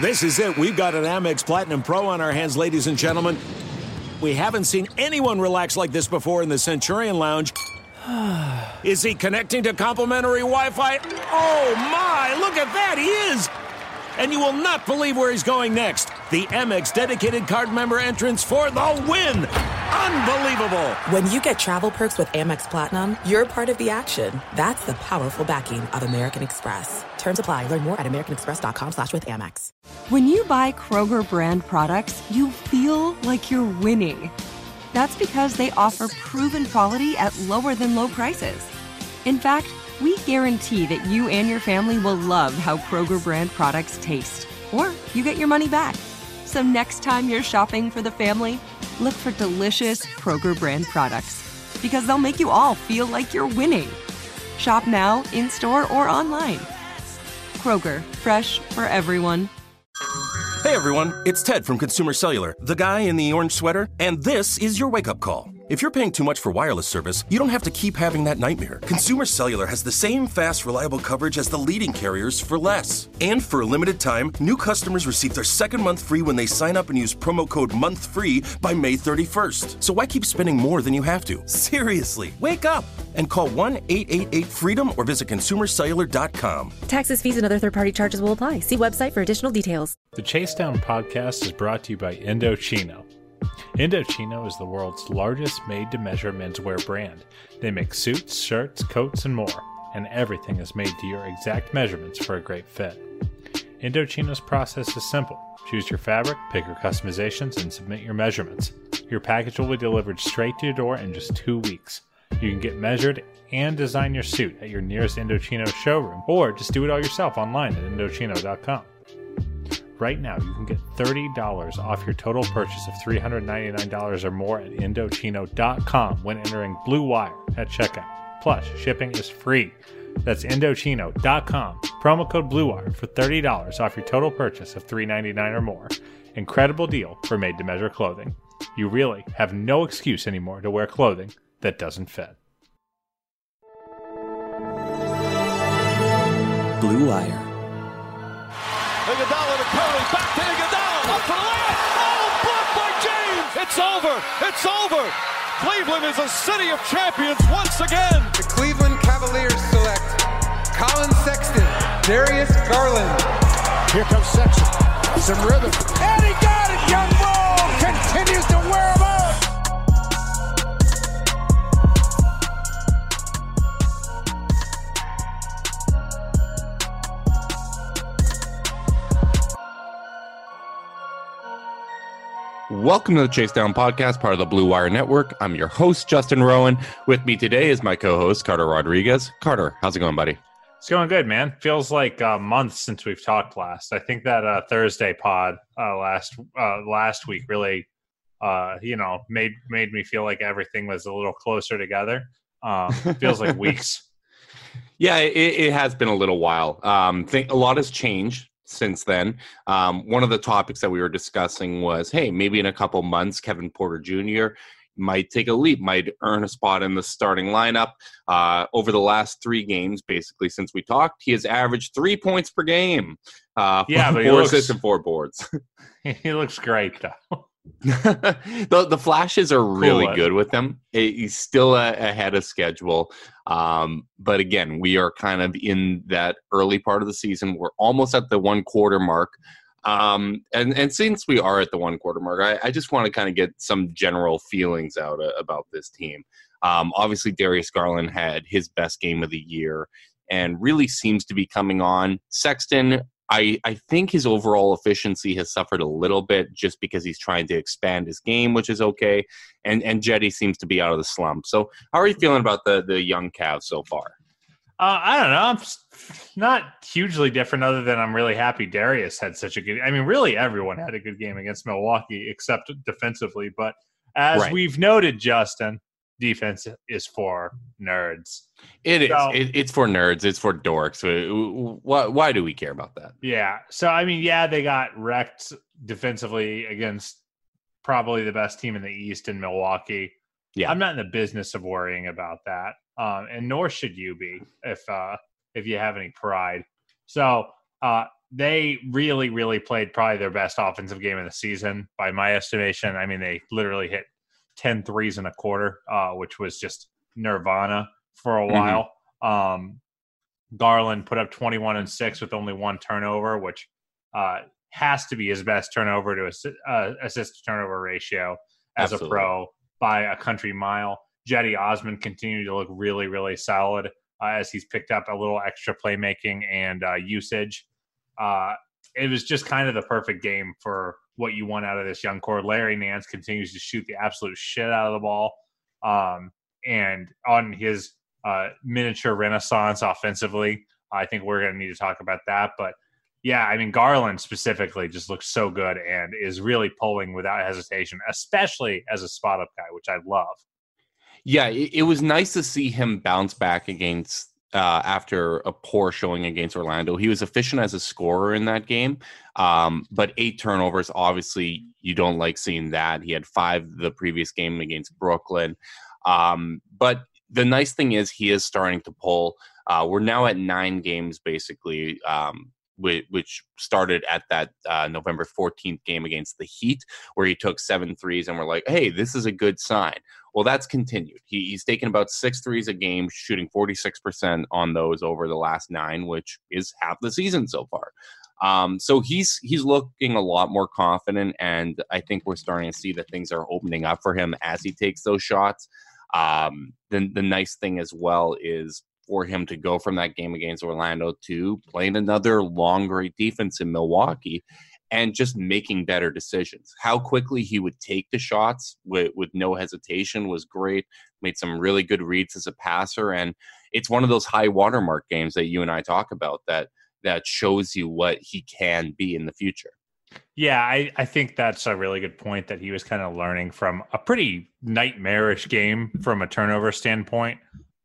This is it. We've got an Amex Platinum Pro on our hands, ladies and gentlemen. We haven't seen anyone relax like this before in the Centurion Lounge. Is he connecting to complimentary Wi-Fi? Oh, my. Look at that. He is. And you will not believe where he's going next. The Amex dedicated card member entrance for the win. Unbelievable. When you get travel perks with Amex Platinum, you're part of the action. That's the powerful backing of American Express. Terms apply. Learn more at americanexpress.com/withAmex. When you buy Kroger brand products, you feel like you're winning. That's because they offer proven quality at lower than low prices. In fact, we guarantee that you and your family will love how Kroger brand products taste, or you get your money back. So next time you're shopping for the family, look for delicious Kroger brand products, because they'll make you all feel like you're winning. Shop now, in-store, or online. Kroger, fresh for everyone. Hey everyone, it's Ted from Consumer Cellular, the guy in the orange sweater, and this is your wake-up call. If you're paying too much for wireless service, you don't have to keep having that nightmare. Consumer Cellular has the same fast, reliable coverage as the leading carriers for less. And for a limited time, new customers receive their second month free when they sign up and use promo code MONTHFREE by May 31st. So why keep spending more than you have to? Seriously, wake up and call 1-888-FREEDOM or visit consumercellular.com. Taxes, fees, and other third-party charges will apply. See website for additional details. The Chase Down podcast is brought to you by Indochino. Indochino is the world's largest made-to-measure menswear brand. They make suits, shirts, coats, and more, and everything is made to your exact measurements for a great fit. Indochino's process is simple. Choose your fabric, pick your customizations, and submit your measurements. Your package will be delivered straight to your door in just 2 weeks. You can get measured and design your suit at your nearest Indochino showroom, or just do it all yourself online at Indochino.com. Right now, you can get $30 off your total purchase of $399 or more at Indochino.com when entering Blue Wire at checkout. Plus, shipping is free. That's Indochino.com. Promo code BLUEWIRE for $30 off your total purchase of $399 or more. Incredible deal for made-to-measure clothing. You really have no excuse anymore to wear clothing that doesn't fit. Blue Wire. Iguodala to Curry, back to Iguodala, up for the layup. Oh, blocked by James. It's over. It's over. Cleveland is a city of champions once again. The Cleveland Cavaliers select Colin Sexton, Darius Garland. Here comes Sexton. Some rhythm. And he got it. Young Bull continues to wear him out. Welcome to the Chase Down Podcast, part of the Blue Wire Network. I'm your host, Justin Rowan. With me today is my co-host, Carter Rodriguez. Carter, how's it going, buddy? It's going good, man. Feels like months since we've talked last. I think that Thursday pod last week really, made me feel like everything was a little closer together. Feels like weeks. Yeah, it has been a little while. A lot has changed since then. One of the topics that we were discussing was, hey, maybe in a couple months, Kevin Porter Jr. might take a leap, might earn a spot in the starting lineup. Over the last 3 games, basically, since we talked, he has averaged 3 points per game. But 4 assists and 4 boards. He looks great, though. The flashes are really good with him. He's still ahead of schedule. But again, we are kind of in that early part of the season. We're almost at the 1 quarter mark. And since we are at the 1 quarter mark, I just want to kind of get some general feelings out about this team. Obviously, Darius Garland had his best game of the year and really seems to be coming on. Sexton, I think his overall efficiency has suffered a little bit just because he's trying to expand his game, which is okay. And Jetty seems to be out of the slump. So how are you feeling about the young Cavs so far? I don't know. I'm not hugely different other than I'm really happy Darius had such a good – I mean, really everyone had a good game against Milwaukee except defensively. But as we've noted, Justin, defense is for nerds. It is. It's for nerds. It's for dorks. Why do we care about that? Yeah. So, I mean, yeah, they got wrecked defensively against probably the best team in the East in Milwaukee. Yeah. I'm not in the business of worrying about that. And nor should you be if you have any pride. So they really, really played probably their best offensive game of the season by my estimation. I mean, they literally hit 10 threes in a quarter, which was just nirvana for a while. Garland put up 21 and 6 with only one turnover, which has to be his best turnover to assist to turnover ratio as a pro by a country mile. Jetty Osman continued to look really, really solid as he's picked up a little extra playmaking and usage. It was just kind of the perfect game for what you want out of this young core. Larry Nance continues to shoot the absolute shit out of the ball. And on his miniature renaissance offensively, I think we're going to need to talk about that. But yeah, I mean, Garland specifically just looks so good and is really pulling without hesitation, especially as a spot up guy, which I love. Yeah, it was nice to see him bounce back against after a poor showing against Orlando. He was efficient as a scorer in that game, but 8 turnovers, obviously you don't like seeing that. He had 5 the previous game against Brooklyn. But the nice thing is he is starting to pull. We're now at 9 games, basically, which started at that November 14th game against the Heat, where he took 7 threes, and we're like, hey, this is a good sign. Well, that's continued. He's taken about 6 threes a game, shooting 46% on those over the last 9, which is half the season so far. So he's looking a lot more confident, and I think we're starting to see that things are opening up for him as he takes those shots. Then the nice thing as well is for him to go from that game against Orlando to playing another long, great defense in Milwaukee and just making better decisions. How quickly he would take the shots with no hesitation was great. Made some really good reads as a passer. And it's one of those high watermark games that you and I talk about that shows you what he can be in the future. Yeah, I think that's a really good point, that he was kind of learning from a pretty nightmarish game from a turnover standpoint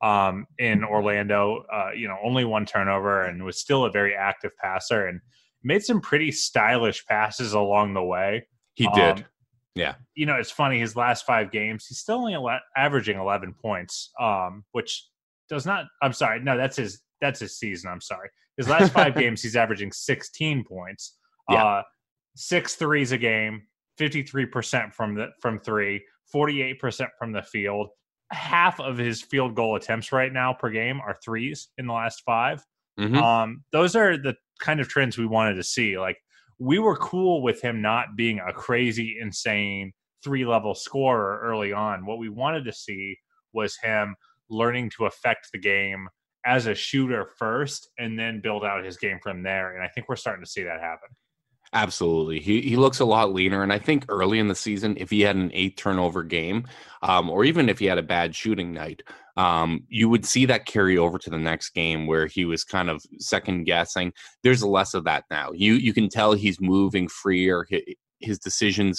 in Orlando. Only 1 turnover, and was still a very active passer and made some pretty stylish passes along the way. He did. Yeah. It's funny, his last 5 games, he's still only averaging 11 points, which does not – I'm sorry. No, that's his season. I'm sorry. His last 5 games, he's averaging 16 points. Yeah. 6 threes a game, 53% from 3, 48% from the field. Half of his field goal attempts right now per game are threes in the last 5. Mm-hmm. Those are the kind of trends we wanted to see. Like, we were cool with him not being a crazy, insane 3-level scorer early on. What we wanted to see was him learning to affect the game as a shooter first and then build out his game from there. And I think we're starting to see that happen. Absolutely. He looks a lot leaner. And I think early in the season, if he had an 8 turnover game, or even if he had a bad shooting night, you would see that carry over to the next game where he was kind of second guessing. There's less of that now. You can tell he's moving freer. His decision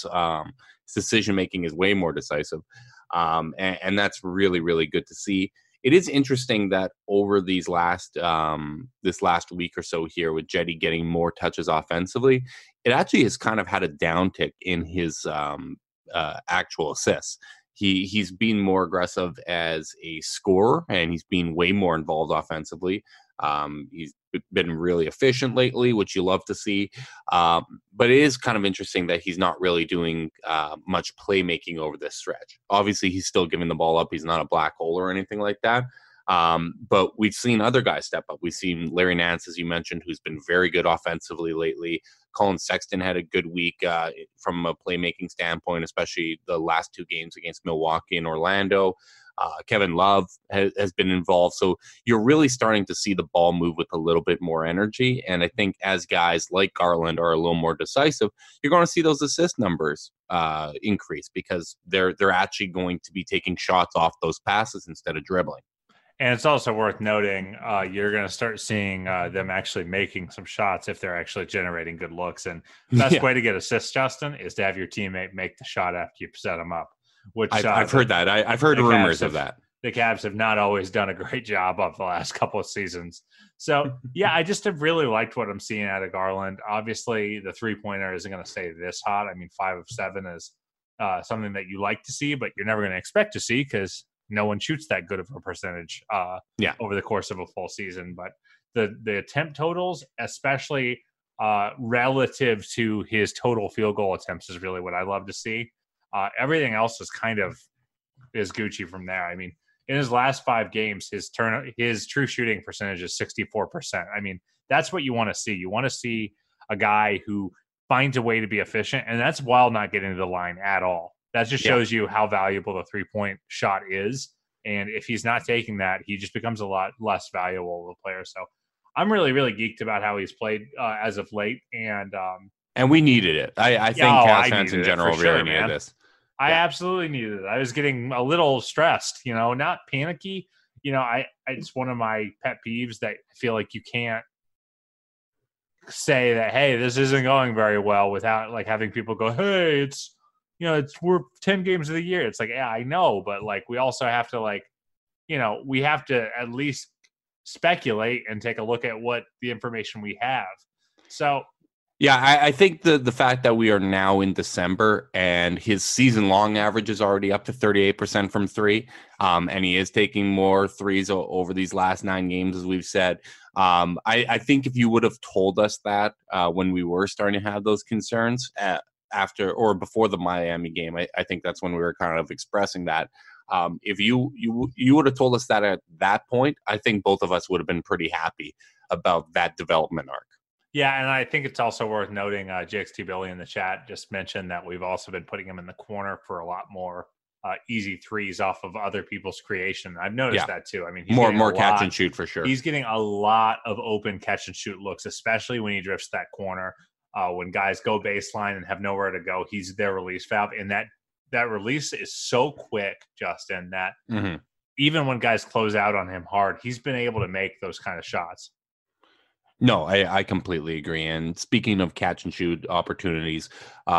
making is way more decisive. And that's really, really good to see. It is interesting that over these this last week or so here, with Jetty getting more touches offensively, it actually has kind of had a downtick in his actual assists. He's been more aggressive as a scorer, and he's been way more involved offensively. He's been really efficient lately, which you love to see. But it is kind of interesting that he's not really doing much playmaking over this stretch. Obviously, he's still giving the ball up. He's not a black hole or anything like that. But we've seen other guys step up. We've seen Larry Nance, as you mentioned, who's been very good offensively lately. Colin Sexton had a good week from a playmaking standpoint, especially the last 2 games against Milwaukee and Orlando. Kevin Love has been involved. So you're really starting to see the ball move with a little bit more energy. And I think as guys like Garland are a little more decisive, you're going to see those assist numbers increase, because they're actually going to be taking shots off those passes instead of dribbling. And it's also worth noting, you're going to start seeing them actually making some shots if they're actually generating good looks. And the best way to get assists, Justin, is to have your teammate make the shot after you set them up. Which I've heard that. I've heard rumors of that. The Cavs have not always done a great job of the last couple of seasons. So, yeah, I just have really liked what I'm seeing out of Garland. Obviously, the three-pointer isn't going to stay this hot. I mean, 5 of 7 is something that you like to see, but you're never going to expect to see, because no one shoots that good of a percentage over the course of a full season. But the attempt totals, especially relative to his total field goal attempts is really what I love to see. Everything else is kind of is Gucci from there. I mean, in his last 5 games, his true shooting percentage is 64%. I mean, that's what you want to see. You want to see a guy who finds a way to be efficient, and that's while not getting to the line at all. That just shows you how valuable the three-point shot is. And if he's not taking that, he just becomes a lot less valuable of a player. So I'm really, really geeked about how he's played as of late. And we needed it. I think Cavs fans in general really needed this. I absolutely needed it. I was getting a little stressed, not panicky. It's one of my pet peeves that I feel like you can't say that, hey, this isn't going very well without like having people go, hey, we're 10 games of the year. It's like, yeah, I know, but like we also have to we have to at least speculate and take a look at what the information we have. So yeah, I think the fact that we are now in December and his season-long average is already up to 38% from 3, and he is taking more threes over these last 9 games, as we've said. I think if you would have told us that when we were starting to have those concerns after or before the Miami game, I think that's when we were kind of expressing that. If you would have told us that at that point, I think both of us would have been pretty happy about that development arc. Yeah, and I think it's also worth noting, JXT Billy in the chat just mentioned that we've also been putting him in the corner for a lot more easy threes off of other people's creation. I've noticed that too. I mean, he's more catch and shoot for sure. He's getting a lot of open catch and shoot looks, especially when he drifts that corner. When guys go baseline and have nowhere to go, he's their release valve, and that release is so quick, Justin, that even when guys close out on him hard, he's been able to make those kind of shots. No, I completely agree. And speaking of catch and shoot opportunities,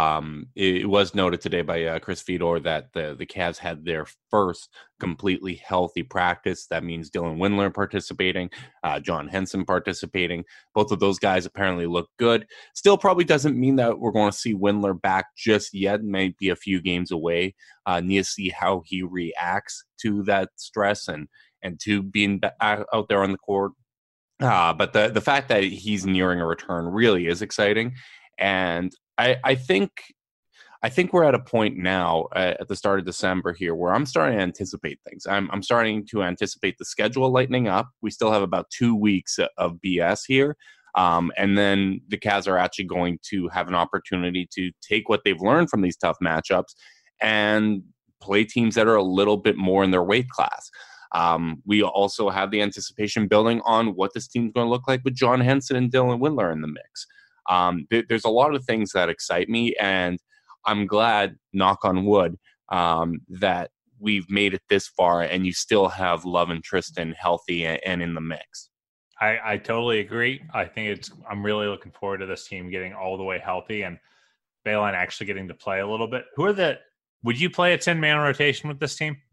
it was noted today by Chris Fedor that the Cavs had their first completely healthy practice. That means Dylan Windler participating, John Henson participating. Both of those guys apparently look good. Still probably doesn't mean that we're going to see Windler back just yet. Maybe a few games away. Need to see how he reacts to that stress and to being out there on the court. But the fact that he's nearing a return really is exciting. And I think we're at a point now at the start of December here where I'm starting to anticipate things. I'm starting to anticipate the schedule lightening up. We still have about 2 weeks of BS here. And then the Cavs are actually going to have an opportunity to take what they've learned from these tough matchups and play teams that are a little bit more in their weight class. We also have the anticipation building on what this team's going to look like with John Henson and Dylan Windler in the mix. There's a lot of things that excite me, and I'm glad, knock on wood, that we've made it this far and you still have Love and Tristan healthy and in the mix. I totally agree. I'm really looking forward to this team getting all the way healthy and Beilein actually getting to play a little bit. Would you play a 10-man rotation with this team?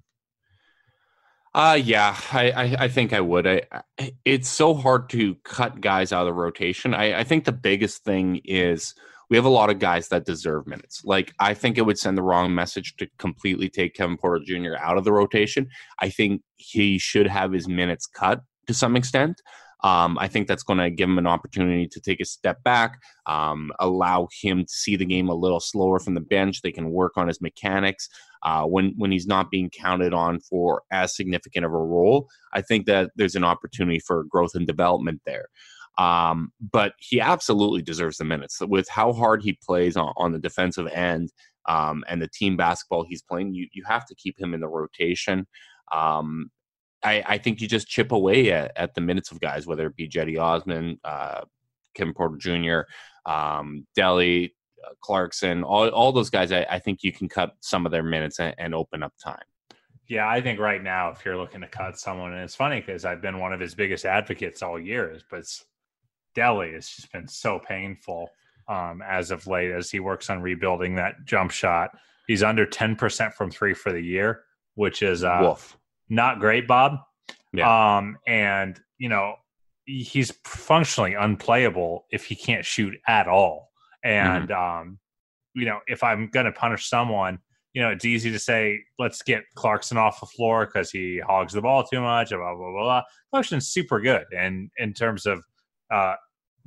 Yeah, I think I would. It's so hard to cut guys out of the rotation. I think the biggest thing is we have a lot of guys that deserve minutes. Like, I think it would send the wrong message to completely take Kevin Porter Jr. out of the rotation. I think he should have his minutes cut to some extent. I think that's going to give him an opportunity to take a step back, allow him to see the game a little slower from the bench. They can work on his mechanics when he's not being counted on for as significant of a role. I think that there's an opportunity for growth and development there. But he absolutely deserves the minutes. With how hard he plays on the defensive end and the team basketball he's playing, you have to keep him in the rotation. I think you just chip away at the minutes of guys, whether it be Jetty Osman, Kevin Porter Jr., Delly, Clarkson, all those guys. I think you can cut some of their minutes and open up time. Yeah, I think right now, if you're looking to cut someone, and it's funny because I've been one of his biggest advocates all year, but Delly has just been so painful as of late as he works on rebuilding that jump shot. He's under 10% from 3 for the year, which is not great, Bob. Yeah. And, he's functionally unplayable if he can't shoot at all. And, if I'm going to punish someone, it's easy to say, let's get Clarkson off the floor because he hogs the ball too much, blah, blah, blah, blah. Clarkson's super good. And in terms of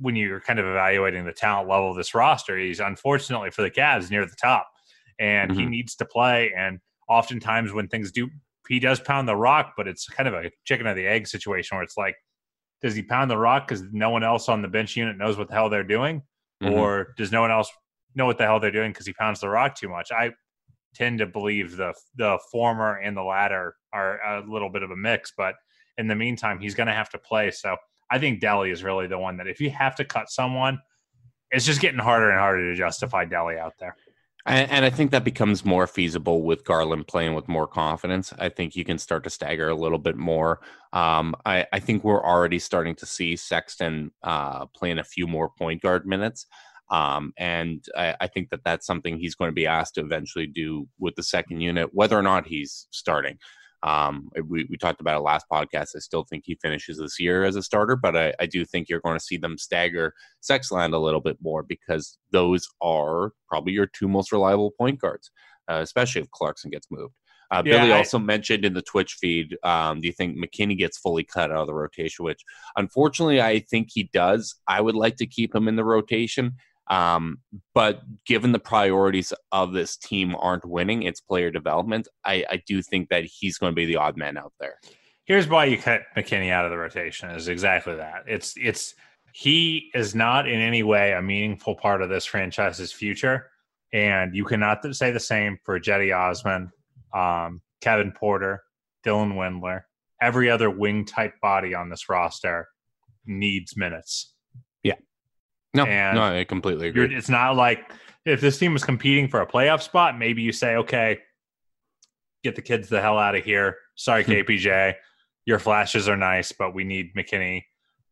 when you're kind of evaluating the talent level of this roster, he's unfortunately for the Cavs near the top, and he needs to play. And oftentimes when things he does pound the rock, but it's kind of a chicken or the egg situation where it's like, does he pound the rock because no one else on the bench unit knows what the hell they're doing? Or does no one else know what the hell they're doing because he pounds the rock too much? I tend to believe the former and the latter are a little bit of a mix, but in the meantime, he's going to have to play. So I think Delly is really the one that if you have to cut someone, it's just getting harder and harder to justify Delly out there. And I think that becomes more feasible with Garland playing with more confidence. I think you can start to stagger a little bit more. I think we're already starting to see Sexton playing a few more point guard minutes. And I think that's something he's going to be asked to eventually do with the second unit, whether or not he's starting. We talked about it last podcast. I still think he finishes this year as a starter, but I do think you're going to see them stagger Sexland a little bit more because those are probably your two most reliable point guards, especially if Clarkson gets moved. Billy also mentioned in the Twitch feed, do you think McKinney gets fully cut out of the rotation? Which, unfortunately, I think he does. I would like to keep him in the rotation. But given the priorities of this team aren't winning, it's player development, I do think that he's going to be the odd man out there. Here's why you cut McKinney out of the rotation is exactly that. He is not in any way a meaningful part of this franchise's future. And you cannot say the same for Jetty Osman, Kevin Porter, Dylan Windler. Every other wing type body on this roster needs minutes. No, I completely agree. It's not like if this team was competing for a playoff spot, maybe you say, okay, get the kids the hell out of here. Sorry, KPJ. Your flashes are nice, but we need McKinney.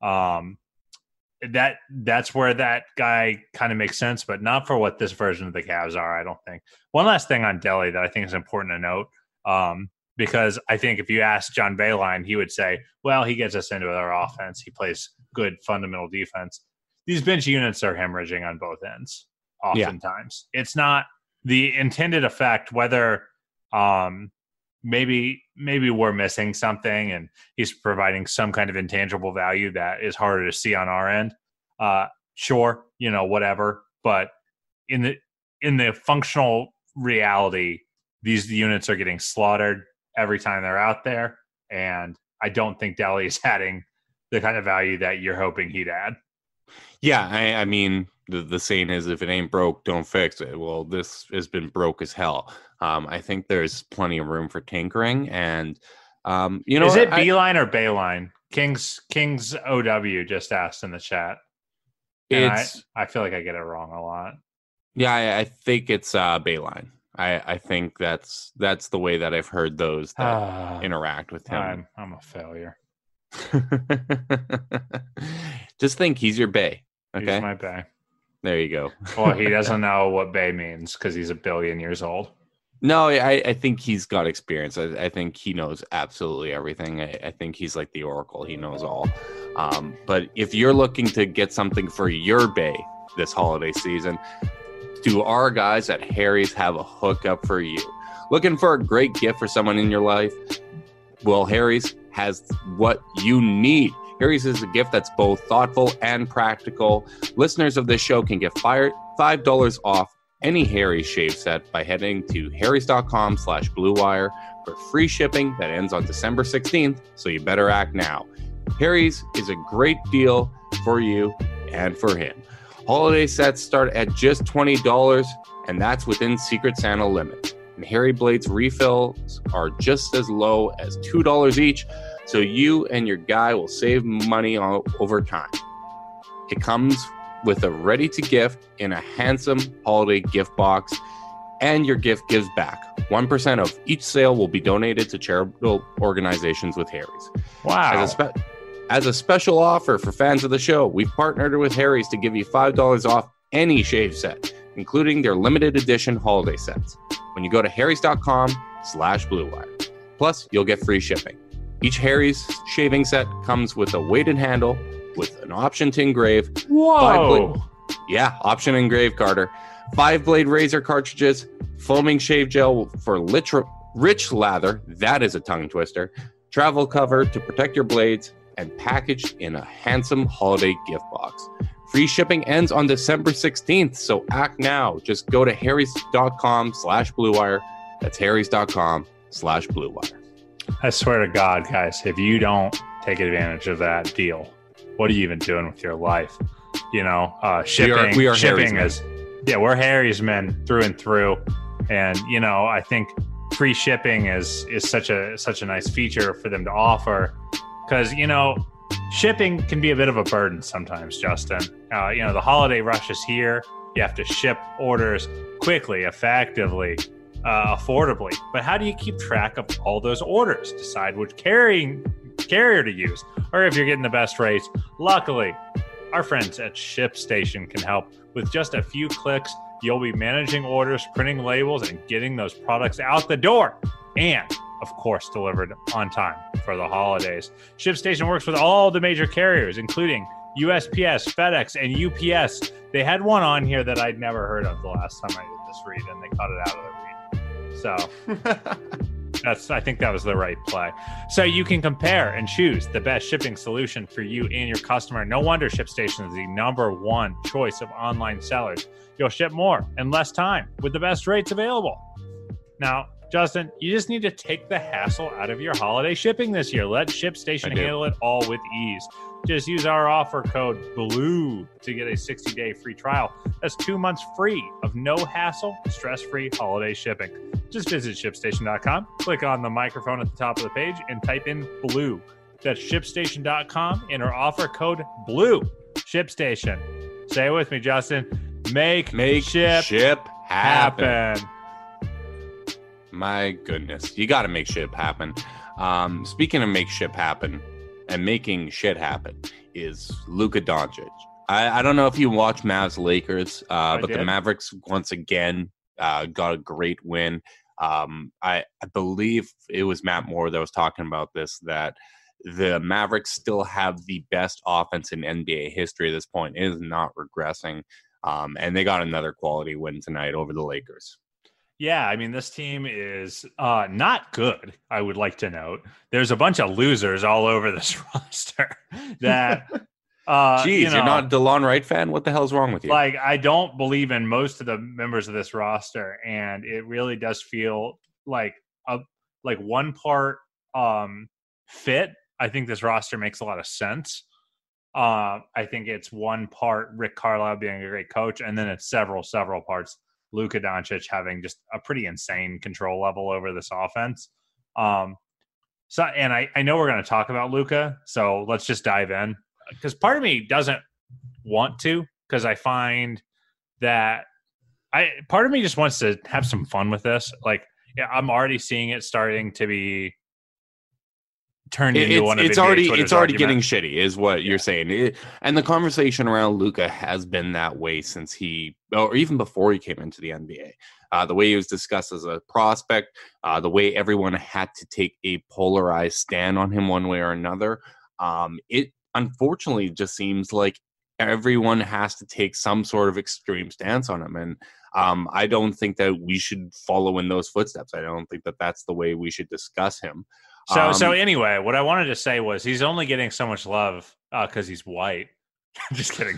That's where that guy kind of makes sense, but not for what this version of the Cavs are, I don't think. One last thing on Delly that I think is important to note, because I think if you ask John Beilein, he would say, well, he gets us into our offense. He plays good fundamental defense. These bench units are hemorrhaging on both ends oftentimes. Yeah. It's not the intended effect, whether maybe we're missing something and he's providing some kind of intangible value that is harder to see on our end. Sure, whatever. But in the functional reality, these units are getting slaughtered every time they're out there. And I don't think Delly is adding the kind of value that you're hoping he'd add. Yeah, I mean, the saying is, if it ain't broke, don't fix it. Well, this has been broke as hell. I think there's plenty of room for tinkering. And, is it Beeline or Bayline? King's OW just asked in the chat. And I feel like I get it wrong a lot. Yeah, I think it's Bayline. I think that's the way that I've heard those that interact with him. I'm a failure. Just think he's your Bay. Okay, he's my Bay. There you go. Well, he doesn't know what Bay means because he's 1 billion years old. No, I think he's got experience. I think he knows absolutely everything. I think he's like the Oracle. He knows all. But if you're looking to get something for your Bay this holiday season, do our guys at Harry's have a hookup for you? Looking for a great gift for someone in your life? Well, Harry's has what you need. Harry's is a gift that's both thoughtful and practical. Listeners of this show can get $5 off any Harry's shave set by heading to harrys.com/Blue Wire for free shipping that ends on December 16th, so you better act now. Harry's is a great deal for you and for him. Holiday sets start at just $20, and that's within Secret Santa limits. And Harry Blades refills are just as low as $2 each, so you and your guy will save money over time. It comes with a ready-to-gift in a handsome holiday gift box, and your gift gives back. 1% of each sale will be donated to charitable organizations with Harry's. Wow. As a special offer for fans of the show, we've partnered with Harry's to give you $5 off any shave set, including their limited edition holiday sets, when you go to harrys.com/Blue Wire. Plus, you'll get free shipping. Each Harry's shaving set comes with a weighted handle with an option to engrave. Whoa! Option engrave, Carter. 5-blade razor cartridges, foaming shave gel for rich lather, that is a tongue twister, travel cover to protect your blades, and packaged in a handsome holiday gift box. Free shipping ends on December 16th, so act now. Just go to harrys.com/bluewire. That's harrys.com/Blue Wire. I swear to God, guys, if you don't take advantage of that deal, what are you even doing with your life? Shipping. We are shipping Harry's we're Harry's men through and through. And, I think free shipping is such a nice feature for them to offer because, shipping can be a bit of a burden sometimes, Justin. The holiday rush is here. You have to ship orders quickly, effectively, affordably. But how do you keep track of all those orders? Decide which carrier to use, or if you're getting the best rates. Luckily, our friends at ShipStation can help. With just a few clicks, you'll be managing orders, printing labels, and getting those products out the door. And, of course, delivered on time for the holidays. ShipStation works with all the major carriers, including USPS, FedEx, and UPS. They had one on here that I'd never heard of the last time I did this read, and they cut it out of the read. So I think that was the right play. So you can compare and choose the best shipping solution for you and your customer. No wonder ShipStation is the #1 choice of online sellers. You'll ship more in less time with the best rates available. Now, Justin, you just need to take the hassle out of your holiday shipping this year. Let ShipStation handle it all with ease. Just use our offer code BLUE to get a 60-day free trial. That's 2 months free of no hassle, stress-free holiday shipping. Just visit ShipStation.com, click on the microphone at the top of the page, and type in BLUE. That's ShipStation.com, enter offer code BLUE. ShipStation. Say it with me, Justin. Make ship happen. My goodness. You got to make shit happen. Speaking of make shit happen and making shit happen is Luka Doncic. I don't know if you watch Mavs Lakers, but the Mavericks once again got a great win. I believe it was Matt Moore that was talking about this, that the Mavericks still have the best offense in NBA history at this point. It is not regressing. And they got another quality win tonight over the Lakers. Yeah, I mean, this team is not good, I would like to note. There's a bunch of losers all over this roster that... you're not a DeLon Wright fan? What the hell's wrong with you? Like, I don't believe in most of the members of this roster, and it really does feel like one part fit. I think this roster makes a lot of sense. I think it's one part Rick Carlisle being a great coach, and then it's several parts Luka Doncic having just a pretty insane control level over this offense. And I know we're going to talk about Luka, so let's just dive in. Because part of me doesn't want to, because I find that part of me just wants to have some fun with this. Like, yeah, I'm already seeing it starting to be turned into one of it's already getting shitty, is what you're saying. And the conversation around Luka has been that way since or even before he came into the NBA. The way he was discussed as a prospect, the way everyone had to take a polarized stand on him one way or another. It unfortunately just seems like everyone has to take some sort of extreme stance on him. And I don't think that we should follow in those footsteps. I don't think that that's the way we should discuss him. So anyway, what I wanted to say was he's only getting so much love because he's white. just kidding.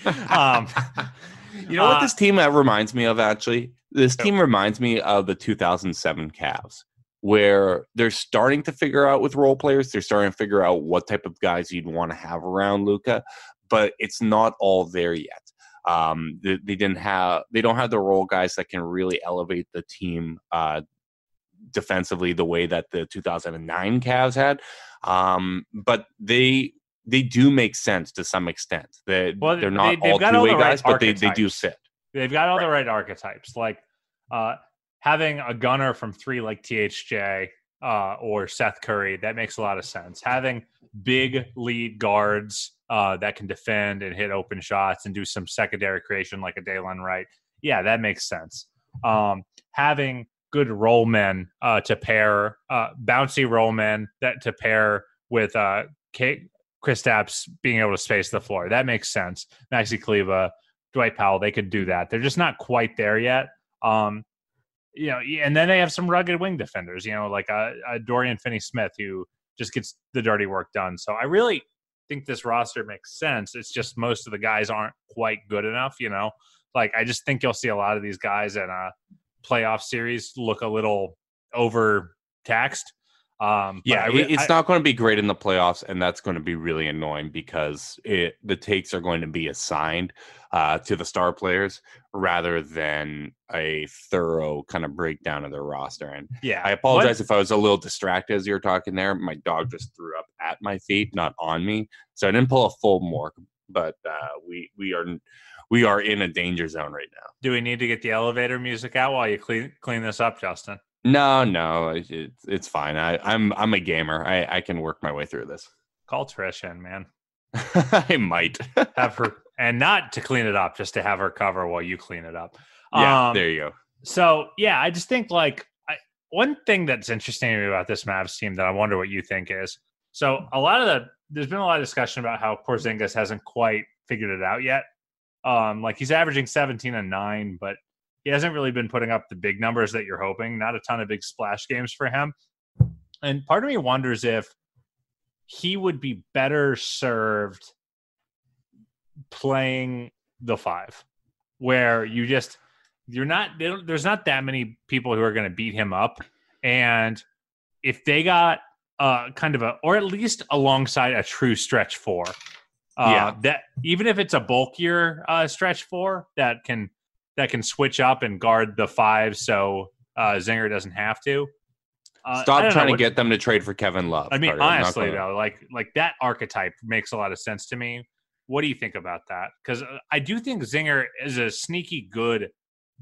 You know what this team reminds me of, actually? This team reminds me of the 2007 Cavs, where they're starting to figure out with role players. They're starting to figure out what type of guys you'd want to have around Luka, but it's not all there yet. They don't have the role guys that can really elevate the team defensively the way that the 2009 Cavs had. But they do make sense to some extent. They're not all two-way guys, but they do fit. They've got all the right archetypes, like having a gunner from 3 like THJ or Seth Curry. That makes a lot of sense. Having big lead guards that can defend and hit open shots and do some secondary creation like a Dalen Wright. Yeah, that makes sense. Having good role men to pair, bouncy role men to pair with Kristaps being able to space the floor. That makes sense. Maxi Kleber, Dwight Powell, they could do that. They're just not quite there yet. And then they have some rugged wing defenders, like a Dorian Finney-Smith who just gets the dirty work done. So I really think this roster makes sense. It's just most of the guys aren't quite good enough, you know? Like, I just think you'll see a lot of these guys in a playoff series look a little overtaxed. It's not going to be great in the playoffs, and that's going to be really annoying because the takes are going to be assigned to the star players rather than a thorough kind of breakdown of their roster. And I apologize if I was a little distracted as you were talking there. My dog just threw up at my feet, not on me, so I didn't pull a full morgue. But we are in a danger zone right now. Do we need to get the elevator music out while you clean this up, Justin? No, it's fine. I'm a gamer. I can work my way through this. Call Trish in, man. I might have her, and not to clean it up, just to have her cover while you clean it up. Yeah, there you go. So I just think one thing that's interesting to me about this Mavs team that I wonder what you think is. So there's been a lot of discussion about how Porzingis hasn't quite figured it out yet. He's averaging 17 and 9, but he hasn't really been putting up the big numbers that you're hoping. Not a ton of big splash games for him. And part of me wonders if he would be better served playing the 5, where there's not that many people who are going to beat him up. And if they got or at least alongside a true stretch 4, that even if it's a bulkier stretch 4 that can switch up and guard the 5 so Zinger doesn't have to. Stop trying to get them to trade for Kevin Love. I mean, Carter, honestly, though, like that archetype makes a lot of sense to me. What do you think about that? Because I do think Zinger is a sneaky good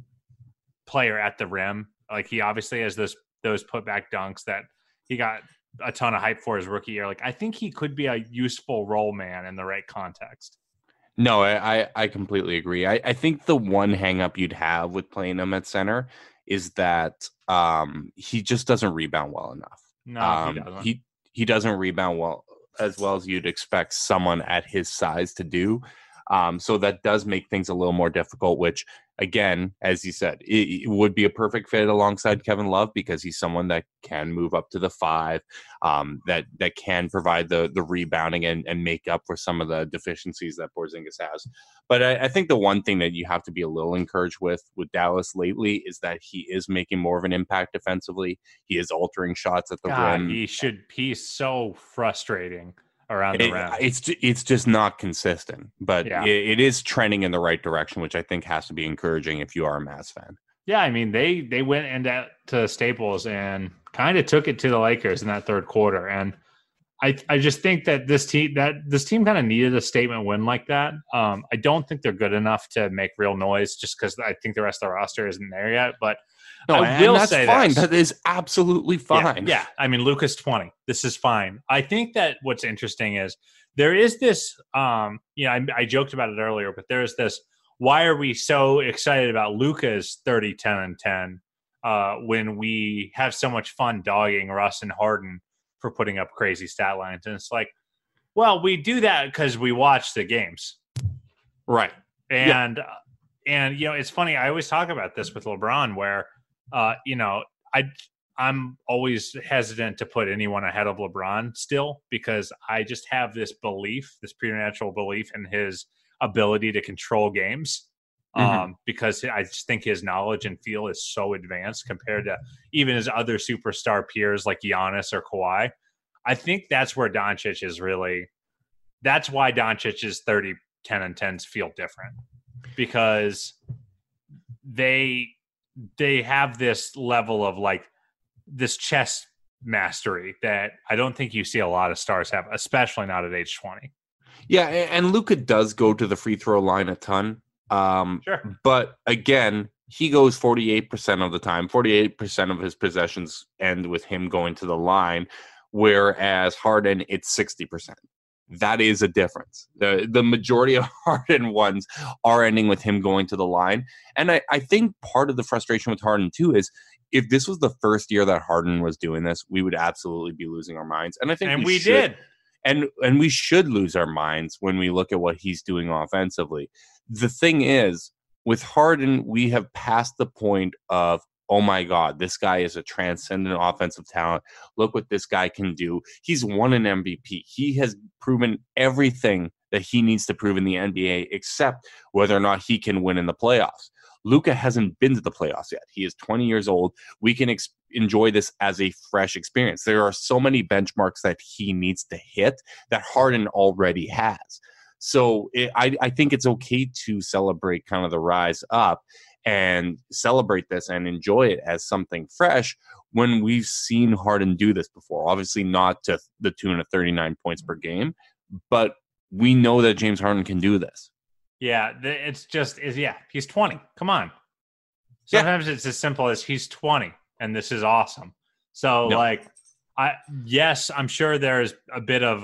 player at the rim. Like, he obviously has those putback dunks that he got a ton of hype for his rookie year. Like, I think he could be a useful role man in the right context. No, I completely agree. I think the one hang up you'd have with playing him at center is that he just doesn't rebound well enough. No, he doesn't. He doesn't rebound well as you'd expect someone at his size to do. So that does make things a little more difficult, which, again, as you said, it would be a perfect fit alongside Kevin Love because he's someone that can move up to the 5, that can provide the rebounding and make up for some of the deficiencies that Porzingis has. But I think the one thing that you have to be a little encouraged with Dallas lately is that he is making more of an impact defensively. He is altering shots at the rim. He's so frustrating around the rim. It's just not consistent, but it is trending in the right direction, which I think has to be encouraging if you are a Mavs fan. Yeah, I mean, they went into Staples and kind of took it to the Lakers in that third quarter, and I just think that this team kind of needed a statement win like that. I don't think they're good enough to make real noise, just because I think the rest of the roster isn't there yet. But no, that's fine. That is absolutely fine. Yeah. I mean, Luka's 20. This is fine. I think that what's interesting is there is this. I joked about it earlier, but there is this. Why are we so excited about Luka's 30, 10, and 10 when we have so much fun dogging Russ and Harden for putting up crazy stat lines? And it's like, well, we do that because we watch the games. Right. And it's funny. I always talk about this with LeBron where, I'm always hesitant to put anyone ahead of LeBron still, because I just have this preternatural belief in his ability to control games. Because I just think his knowledge and feel is so advanced compared to even his other superstar peers like Giannis or Kawhi. I think that's where Doncic is that's why Doncic's 30, 10, and 10s feel different, because they have this level of this chess mastery that I don't think you see a lot of stars have, especially not at age 20. Yeah, and Luka does go to the free throw line a ton. Sure. But again, he goes 48% of the time. 48% of his possessions end with him going to the line, whereas Harden, it's 60%. That is a difference. The majority of Harden ones are ending with him going to the line. And I think part of the frustration with Harden, too, is if this was the first year that Harden was doing this, we would absolutely be losing our minds. And I think we did. And we should lose our minds when we look at what he's doing offensively. The thing is, with Harden, we have passed the point of oh my God, this guy is a transcendent offensive talent. Look what this guy can do. He's won an MVP. He has proven everything that he needs to prove in the NBA, except whether or not he can win in the playoffs. Luka hasn't been to the playoffs yet. He is 20 years old. We can enjoy this as a fresh experience. There are so many benchmarks that he needs to hit that Harden already has. So I think it's okay to celebrate kind of the rise up and celebrate this and enjoy it as something fresh when we've seen Harden do this before. Obviously not to the tune of 39 points per game, but we know that James Harden can do this. Yeah, he's 20. Come on. Sometimes it's as simple as he's 20 and this is awesome. So I'm sure there's a bit of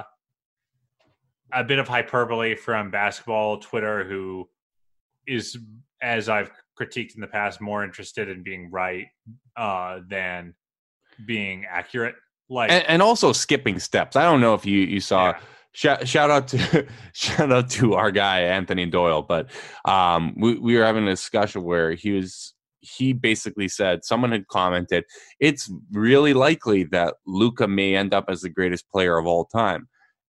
hyperbole from basketball Twitter, who is, as I've critiqued in the past, more interested in being right than being accurate. And also skipping steps. I don't know if you saw. Yeah. Shout out to our guy Anthony Doyle, but we were having a discussion where he basically said, someone had commented, it's really likely that Luka may end up as the greatest player of all time.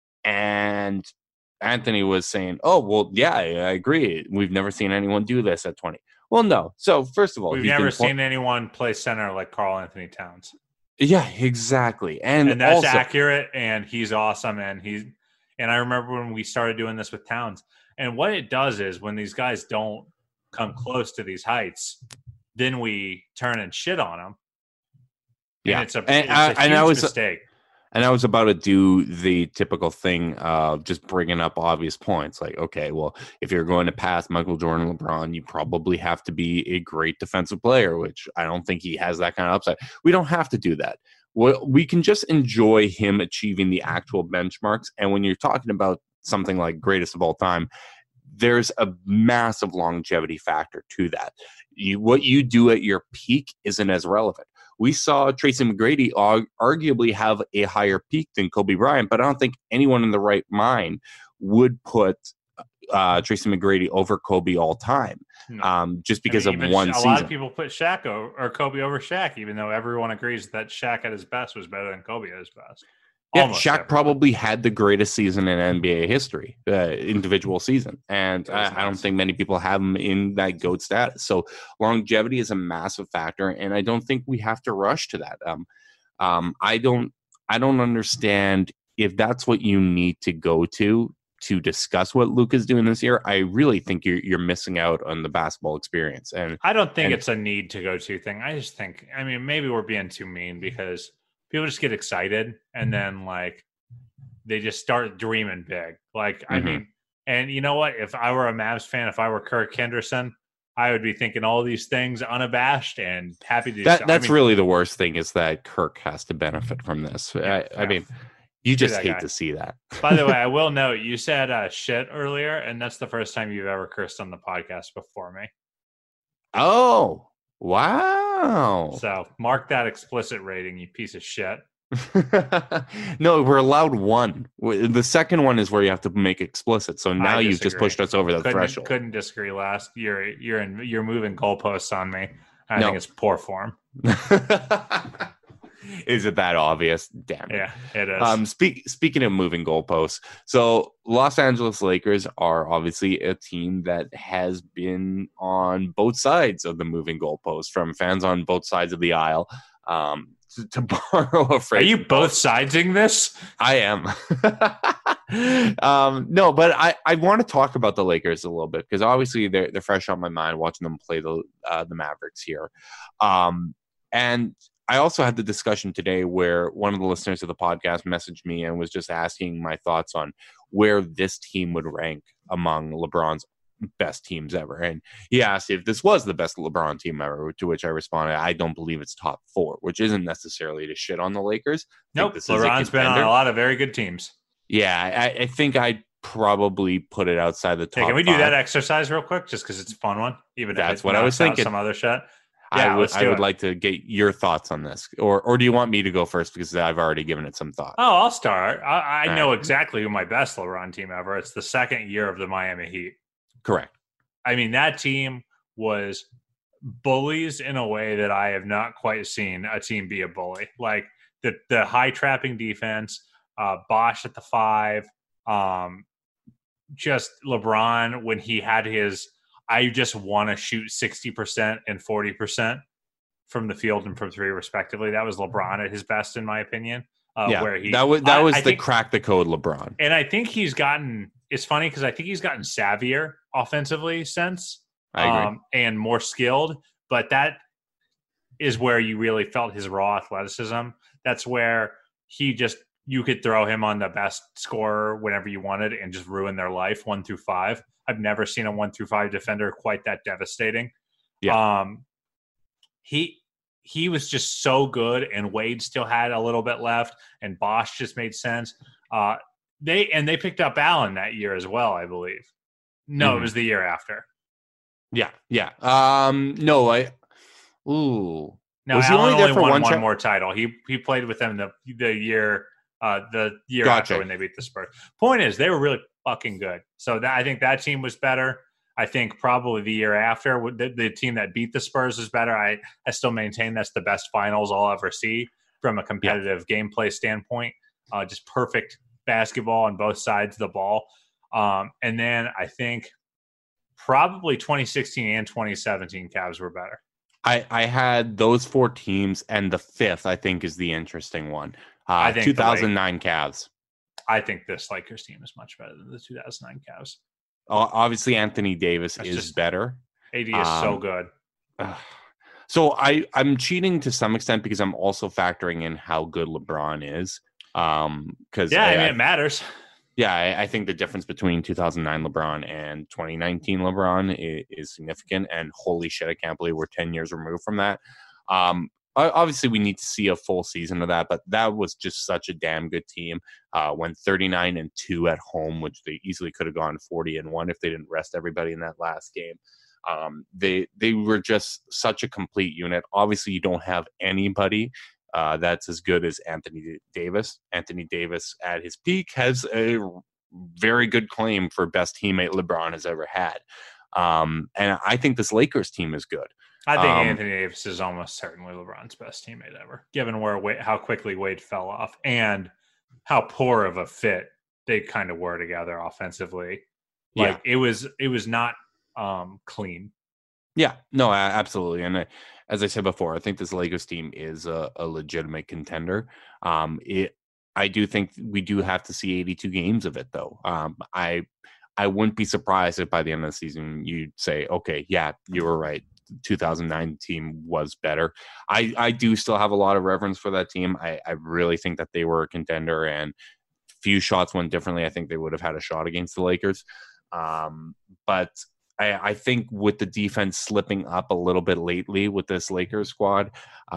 And Anthony was saying, oh, well, yeah, I agree. We've never seen anyone do this at 20. Well, no. So first of all, we've never seen anyone play center like Karl Anthony Towns. Yeah, exactly. And that's also accurate, and he's awesome. And I remember when we started doing this with Towns, and what it does is when these guys don't come close to these heights, then we turn and shit on them. Yeah. And it's a huge mistake. And I was about to do the typical thing of just bringing up obvious points. Like, okay, well, if you're going to pass Michael Jordan, LeBron, you probably have to be a great defensive player, which I don't think he has that kind of upside. We don't have to do that. We can just enjoy him achieving the actual benchmarks. And when you're talking about something like greatest of all time, there's a massive longevity factor to that. What you do at your peak isn't as relevant. We saw Tracy McGrady arguably have a higher peak than Kobe Bryant, but I don't think anyone in the right mind would put Tracy McGrady over Kobe all time, just because of one season. A lot of people put Shaq or Kobe over Shaq, even though everyone agrees that Shaq at his best was better than Kobe at his best. Yeah, Shaq probably had the greatest season in NBA history, individual season. And I don't think many people have him in that GOAT status. So longevity is a massive factor, and I don't think we have to rush to that. I don't understand if that's what you need to go to discuss what Luka's doing this year. I really think you're missing out on the basketball experience. And I don't think it's a need to go to thing. I just think, maybe we're being too mean because people just get excited and then they just start dreaming big. And you know what? If I were a Mavs fan, if I were Kirk Henderson, I would be thinking all these things unabashed and happy to do so. That's really the worst thing, is that Kirk has to benefit from this. I mean, you just hate to see that. By the way, I will note, you said shit earlier, and that's the first time you've ever cursed on the podcast before me. Oh, wow. So mark that explicit rating, you piece of shit. No, we're allowed one. The second one is where you have to make explicit. So now you've just pushed us over the threshold. Couldn't disagree last. You're moving goalposts on me. I think it's poor form. Is it that obvious? Damn it. Yeah, it is. Speaking of moving goalposts, so Los Angeles Lakers are obviously a team that has been on both sides of the moving goalposts, from fans on both sides of the aisle. To borrow a phrase. Are you both siding this? I am. No, but I want to talk about the Lakers a little bit, because obviously they're fresh on my mind watching them play the Mavericks here. And I also had the discussion today where one of the listeners of the podcast messaged me and was just asking my thoughts on where this team would rank among LeBron's best teams ever. And he asked if this was the best LeBron team ever, to which I responded, I don't believe it's top 4, which isn't necessarily to shit on the Lakers. Nope, LeBron's been on a lot of very good teams. Yeah, I think I'd probably put it outside the top 5. Can we do that exercise real quick, just because it's a fun one? Even that's if what I was thinking. Some other shit. Yeah, I would like to get your thoughts on this. Or do you want me to go first, because I've already given it some thought? Oh, I'll start. I know exactly who my best LeBron team ever. It's the second year of the Miami Heat. Correct. I mean, that team was bullies in a way that I have not quite seen a team be a bully. Like the high trapping defense, Bosch at the 5, just LeBron when he had his, I just want to shoot 60% and 40% from the field and from 3 respectively. That was LeBron at his best, in my opinion. Where he that was the crack the code LeBron. And I think he's gotten, it's funny because I think he's gotten savvier offensively since, I agree. and more skilled, but that is where you really felt his raw athleticism. That's where you could throw him on the best scorer whenever you wanted and just ruin their life 1 through 5. I've never seen a 1 through 5 defender quite that devastating. Yeah. He was just so good, and Wade still had a little bit left, and Bosch just made sense. They picked up Allen that year as well, I believe. No, It was the year after. Yeah. No, was he Allen only there for won one more title. He played with them the year Gotcha. after when they beat the Spurs. Point is, they were really fucking good. So I think that team was better. I think probably the year after, the team that beat the Spurs is better. I still maintain that's the best finals I'll ever see from a competitive gameplay standpoint. Just perfect basketball on both sides of the ball. And then I think probably 2016 and 2017 Cavs were better. I had those 4 teams, and the 5th, I think, is the interesting one. I think 2009 Cavs. I think this Lakers team is much better than the 2009 Cavs. Obviously, Anthony Davis is better. AD is so good. So I'm cheating to some extent because I'm also factoring in how good LeBron is. Because it matters. Yeah, I think the difference between 2009 LeBron and 2019 LeBron is significant. And holy shit, I can't believe we're 10 years removed from that. Obviously, we need to see a full season of that, but that was just such a damn good team. Went 39-2 at home, which they easily could have gone 40-1 if they didn't rest everybody in that last game. They were just such a complete unit. Obviously, you don't have anybody that's as good as Anthony Davis. Anthony Davis at his peak has a very good claim for best teammate LeBron has ever had. And I think this Lakers team is good. I think Anthony Davis is almost certainly LeBron's best teammate ever, given how quickly Wade fell off and how poor of a fit they kind of were together offensively. Like it was not clean. Yeah, no, absolutely. And as I said before, I think this Lakers team is a legitimate contender. I do think we do have to see 82 games of it, though. I wouldn't be surprised if by the end of the season you'd say, okay, yeah, you were right. 2009 team was better. I do still have a lot of reverence for that team. I really think that they were a contender, and few shots went differently. I think they would have had a shot against the Lakers. But I think with the defense slipping up a little bit lately with this Lakers squad,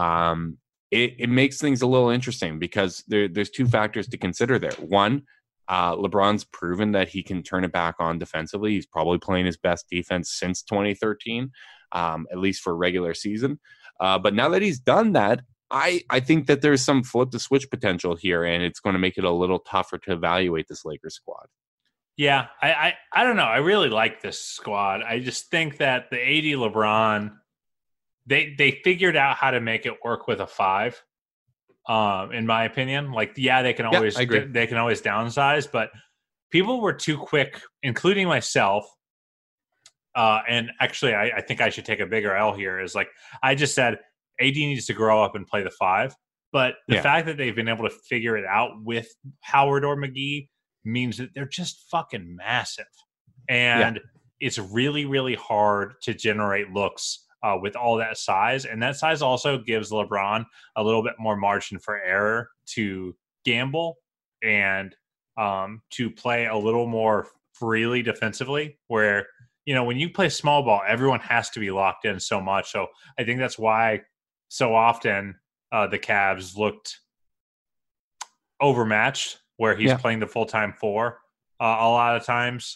it makes things a little interesting because there's 2 factors to consider there. One, LeBron's proven that he can turn it back on defensively. He's probably playing his best defense since 2013, at least for regular season. But now that he's done that, I think that there's some flip the switch potential here, and it's going to make it a little tougher to evaluate this Lakers squad. Yeah, I don't know. I really like this squad. I just think that the AD LeBron, they figured out how to make it work with a 5. In my opinion, like, they can always downsize, but people were too quick, including myself. And actually, I think I should take a bigger L here. Is like I just said, AD needs to grow up and play the 5. But the fact that they've been able to figure it out with Howard or McGee means that they're just fucking massive, and it's really, really hard to generate looks with all that size. And that size also gives LeBron a little bit more margin for error to gamble and to play a little more freely defensively, where, when you play small ball, everyone has to be locked in so much. So I think that's why so often the Cavs looked overmatched, where he's playing the full-time 4 a lot of times.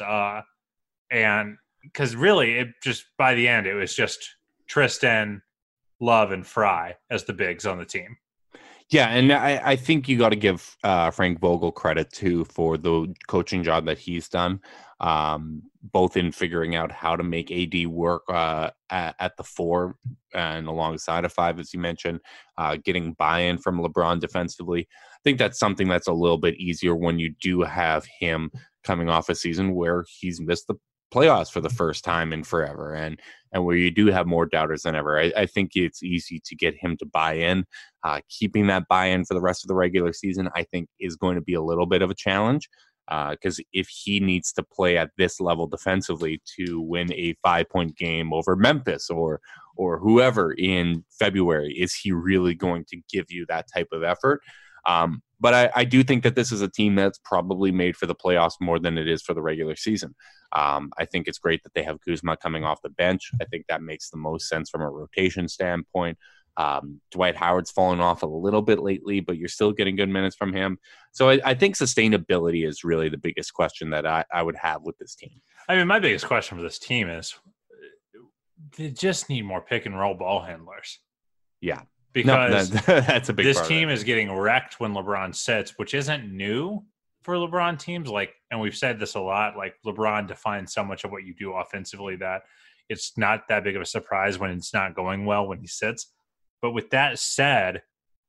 And because really it just, by the end, it was just Tristan, Love, and Fry as the bigs on the team. Yeah, and I think you got to give Frank Vogel credit, too, for the coaching job that he's done. both in figuring out how to make AD work at the 4 and alongside a 5, as you mentioned, getting buy-in from LeBron defensively. I think that's something that's a little bit easier when you do have him coming off a season where he's missed the playoffs for the first time in forever, and where you do have more doubters than ever. I think it's easy to get him to buy in. Keeping that buy-in for the rest of the regular season, I think, is going to be a little bit of a challenge, because if he needs to play at this level defensively to win a 5-point game over Memphis or whoever in February, is he really going to give you that type of effort? But I do think that this is a team that's probably made for the playoffs more than it is for the regular season. I think it's great that they have Kuzma coming off the bench. I think that makes the most sense from a rotation standpoint. Dwight Howard's fallen off a little bit lately, but you're still getting good minutes from him. So I think sustainability is really the biggest question that I would have with this team. I mean, my biggest question for this team is they just need more pick and roll ball handlers. Yeah. Because that's a big this part team is getting wrecked when LeBron sits, which isn't new for LeBron teams. Like, and we've said this a lot, like LeBron defines so much of what you do offensively that it's not that big of a surprise when it's not going well when he sits. But with that said,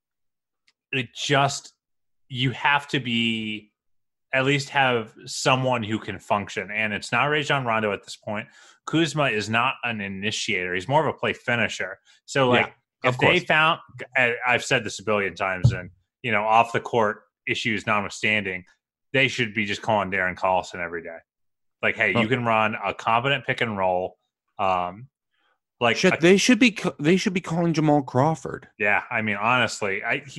you have to be at least have someone who can function. And it's not Rajon Rondo at this point. Kuzma is not an initiator. He's more of a play finisher. So like, if they found, I've said this a billion times, and, off the court issues notwithstanding, they should be just calling Darren Collison every day. Like, hey, you can run a competent pick and roll. They should be calling Jamal Crawford. Yeah, I mean, honestly,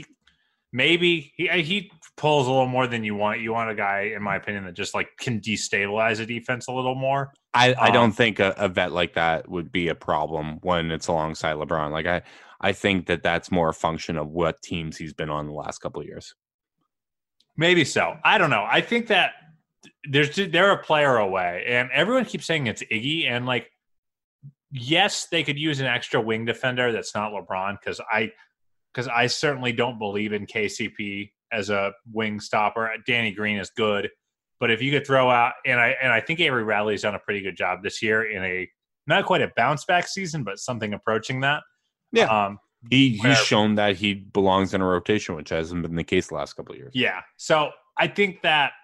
he pulls a little more than you want. You want a guy, in my opinion, that just like can destabilize a defense a little more. I don't think a vet like that would be a problem when it's alongside LeBron. Like I think that's more a function of what teams he's been on the last couple of years. Maybe so. I don't know. I think that they're a player away, and everyone keeps saying it's Iggy, and like, yes, they could use an extra wing defender that's not LeBron, because I certainly don't believe in KCP as a wing stopper. Danny Green is good, but if you could throw out, and I think Avery Bradley's done a pretty good job this year in a not quite a bounce back season, but something approaching that. Yeah, he's shown that he belongs in a rotation, which hasn't been the case the last couple of years. Yeah, so I think that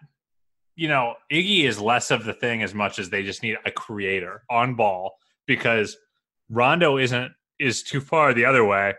Iggy is less of the thing as much as they just need a creator on ball, because Rondo is too far the other way,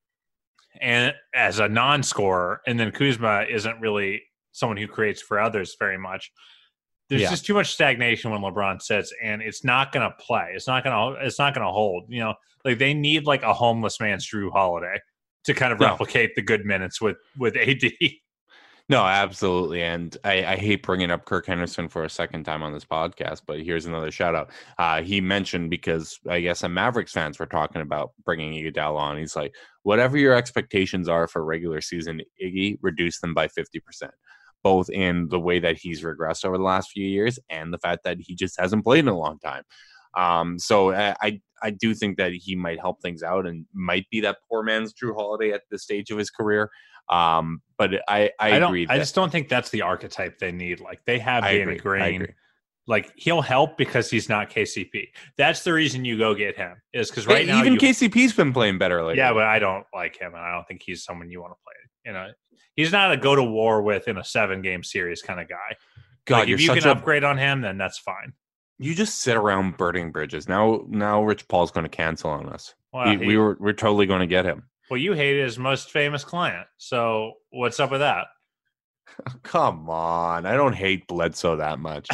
and as a non-scorer, and then Kuzma isn't really someone who creates for others very much. There's just too much stagnation when LeBron sits, and it's not going to play. It's not going to hold. Like they need like a homeless man's Jrue Holiday to kind of replicate the good minutes with AD. No, absolutely. And I hate bringing up Kirk Henderson for a second time on this podcast, but here's another shout out. He mentioned, because I guess some Mavericks fans were talking about bringing Iguodala on. He's like, whatever your expectations are for regular season, Iggy, reduce them by 50%, both in the way that he's regressed over the last few years and the fact that he just hasn't played in a long time. So I do think that he might help things out and might be that poor man's Jrue Holiday at this stage of his career. But I agree. I just don't think that's the archetype they need. Like they have Danny Green. Like he'll help because he's not KCP. That's the reason you go get him, is because right now KCP's been playing better lately. Yeah, but I don't like him, and I don't think he's someone you want to play. He's not a go to war with in a 7-game series kind of guy. God, like, if you can upgrade on him, then that's fine. You just sit around burning bridges. Now Rich Paul's going to cancel on us. Well, we're totally going to get him. Well, you hated his most famous client, so what's up with that? Come on, I don't hate Bledsoe that much.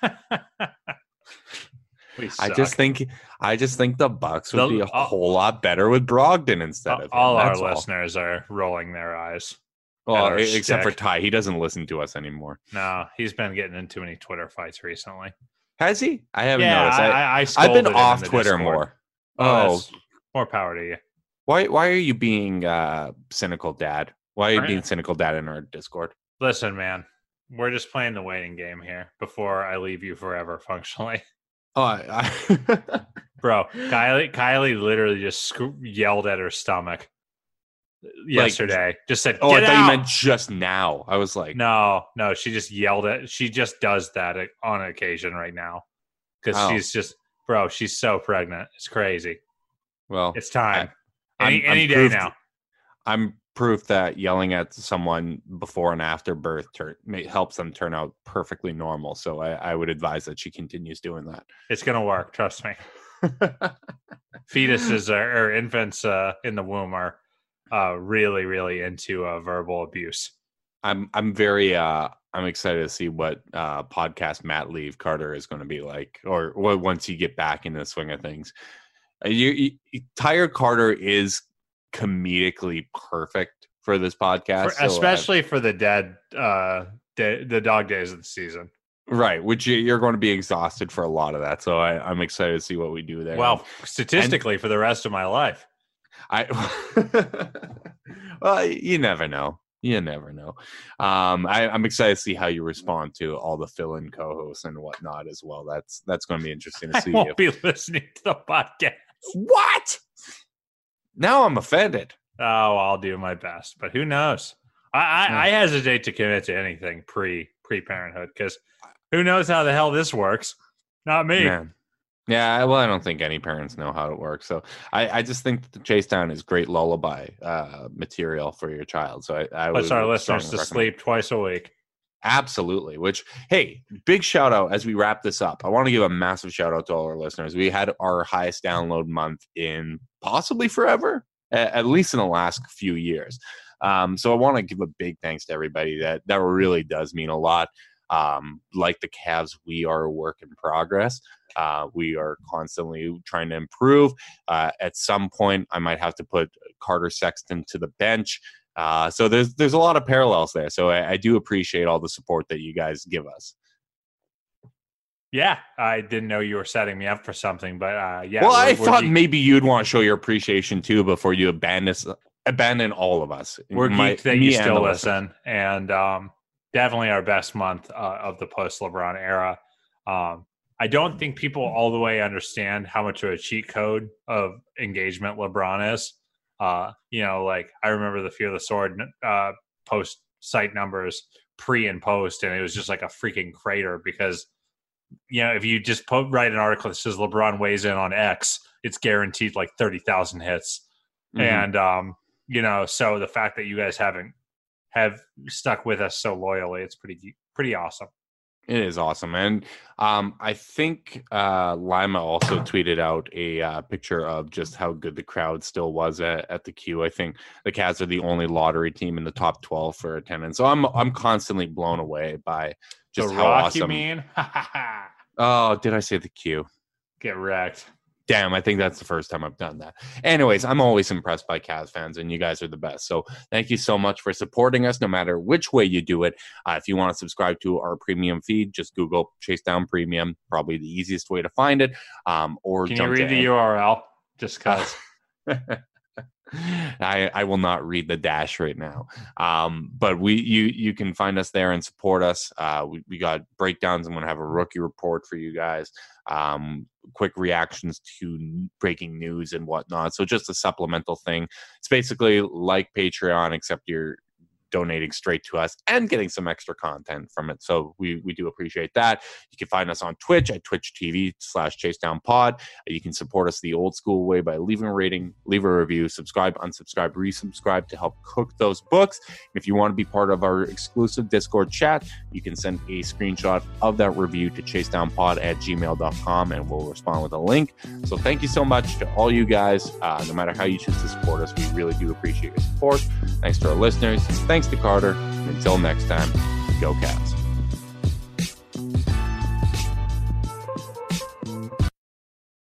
I just think the Bucks would be a whole lot better with Brogdon instead of him. All our listeners are rolling their eyes. Well, except for Ty, he doesn't listen to us anymore. No, he's been getting in too many Twitter fights recently. Has he? I haven't noticed. I've been off Twitter more. Oh, more power to you. Why are you being cynical, Dad? Why are you being cynical, Dad, in our Discord? Listen, man, we're just playing the waiting game here before I leave you forever, functionally. Oh, Bro, Kylie literally just yelled at her stomach yesterday. Just said, "Oh, get I thought out." you meant just now." I was like, No, she just yelled at. She just does that on occasion right now because she's just, bro. She's so pregnant. It's crazy. Well, it's time. I'm any day now. I'm proof that yelling at someone before and after birth helps them turn out perfectly normal. So I would advise that she continues doing that. It's gonna work. Trust me. Fetuses or infants in the womb are really, really into verbal abuse. I'm excited to see what podcast Matt Leave Carter is going to be like, or once you get back into the swing of things. Tyre Carter is comedically perfect for this podcast, especially for the the dog days of the season. Right, which you're going to be exhausted for a lot of that. So I'm excited to see what we do there. Well, statistically, for the rest of my life. Well, you never know. You never know. I'm excited to see how you respond to all the fill-in co-hosts and whatnot as well. That's going to be interesting to see. I won't be listening to the podcast. What? Now I'm offended. Oh, I'll do my best, but who knows? I hesitate to commit to anything pre-parenthood because who knows how the hell this works? Not me. Man. Yeah, well, I don't think any parents know how it works. So I just think that the Chasetown is great lullaby material for your child. So I puts our listeners to sleep twice a week. Absolutely. Which, hey, big shout out as we wrap this up. I want to give a massive shout out to all our listeners. We had our highest download month in possibly forever, at least in the last few years. So I want to give a big thanks to everybody. That really does mean a lot. Like the Cavs, we are a work in progress. We are constantly trying to improve. At some point, I might have to put Carter Sexton to the bench. So there's a lot of parallels there. So I do appreciate all the support that you guys give us. Yeah, I didn't know you were setting me up for something, but yeah. Well, I thought maybe you'd want to show your appreciation too before you abandon all of us. We're geeked that you still listen, and definitely our best month of the post-LeBron era. I don't think people all the way understand how much of a cheat code of engagement LeBron is. Like I remember the Fear the Sword post site numbers pre and post, and it was just like a freaking crater because, if you just write an article that says LeBron weighs in on X, it's guaranteed like 30,000 hits. Mm-hmm. And, so the fact that you guys have stuck with us so loyally, it's pretty awesome. It is awesome. And I think Lima also tweeted out a picture of just how good the crowd still was at the Q. I think the Cavs are the only lottery team in the top 12 for attendance. So I'm constantly blown away by just how awesome. You mean? Oh, did I say the Q? Get wrecked. Damn, I think that's the first time I've done that. Anyways, I'm always impressed by Cavs fans, and you guys are the best. So thank you so much for supporting us, no matter which way you do it. If you want to subscribe to our premium feed, just Google Chasetown Premium, probably the easiest way to find it. Or can you read the URL? Just because. I will not read the dash right now. But you can find us there and support us. We got breakdowns. I'm going to have a rookie report for you guys. Quick reactions to breaking news and whatnot. So just a supplemental thing. It's basically like Patreon, except you're donating straight to us and getting some extra content from it. So we do appreciate that. You can find us on Twitch at twitch.tv/ChasedownPod. You can support us the old school way by leaving a rating, leave a review, subscribe, unsubscribe, resubscribe to help cook those books. If you want to be part of our exclusive Discord chat, you can send a screenshot of that review to chasedownpod@gmail.com and we'll respond with a link. So thank you so much to all you guys. No matter how you choose to support us, we really do appreciate your support. Thanks to our listeners. Thanks to Carter. And until next time, go Cavs.